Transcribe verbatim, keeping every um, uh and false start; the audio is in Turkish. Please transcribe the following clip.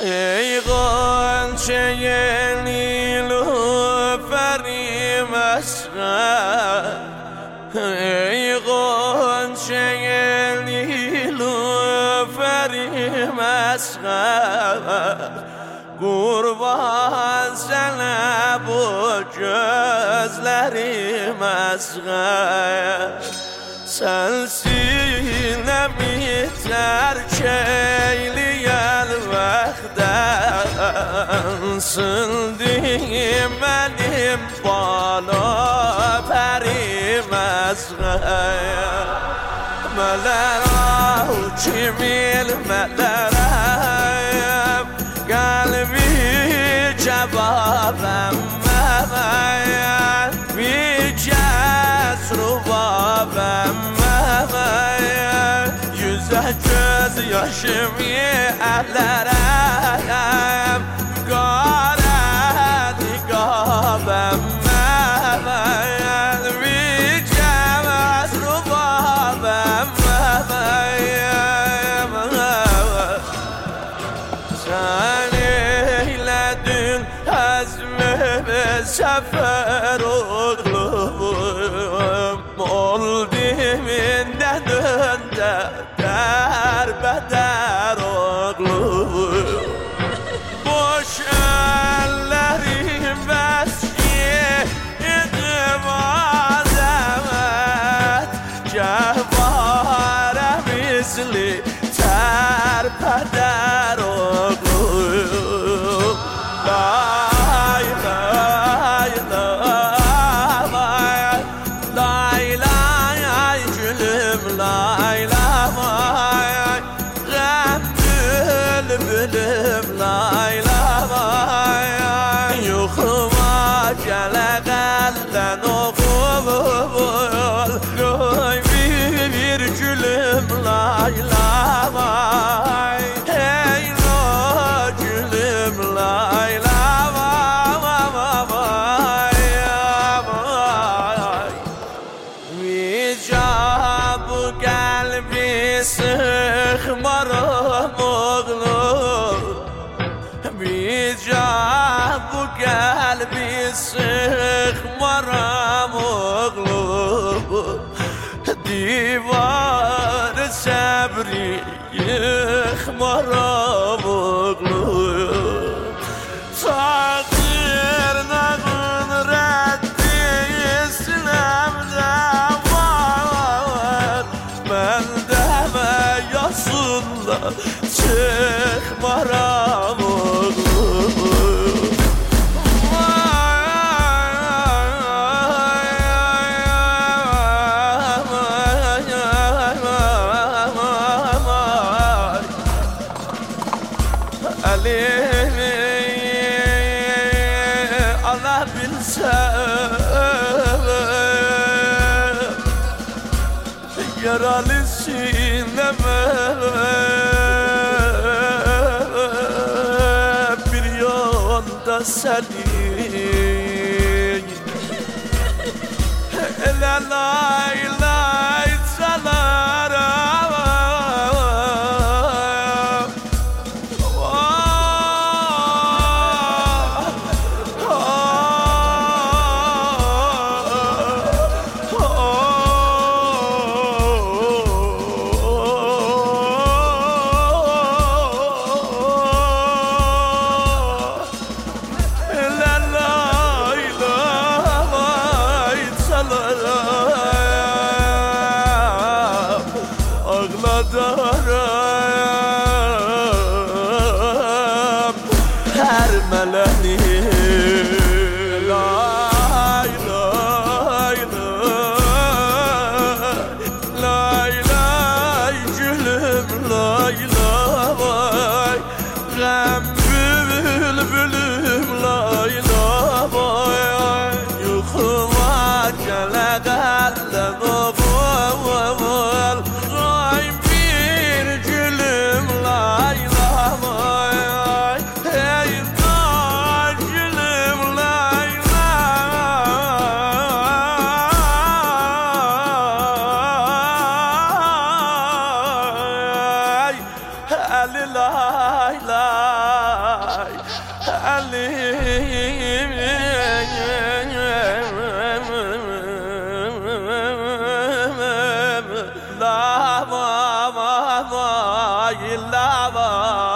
ای غنچه نیلوفری مسخر ای غنچه نیلوفری مسخر قربان sana bu gözlerim asgar sensinemi terk eyleyen vakten sildin benim bana perim asgar meler ah kimin melerem kalbi cevabem memeyen bir kez rubabem memeyen yüze göz yaşımı ellerem kare nikabem memeyen bir kez rubabem memeyen sen eyledin azmimi sefer oğlum ol diminden önde derbeder oğlum boş ellerim vesiydim azamet cevare misli terpeder oğlum lay lay lay lay lay gülüm lay lay gam bülbülüm lay lay yuxuma gələ qəldən oğul qoy bir gülüm lay lay hey lo gülüm lay lay vicab kalbi sıxmaram oğlum vicab kalbi sıxmaram oğlum divar səbri yıxmaram oğlum Taqdir nağın rəddi İslam'da var Məndə və yasınla çıxmaram oğlum Allah bilsem yaralı sineme bir yolda senin la lay lay salarım ağladarım her meleni lay lay lay lay lay gülüm lay lay gam bülbülüm lay lay yuxuma gələ qəldən oğul ay bir gülüm lay lay hey gülüm lay lay Ali lay lay la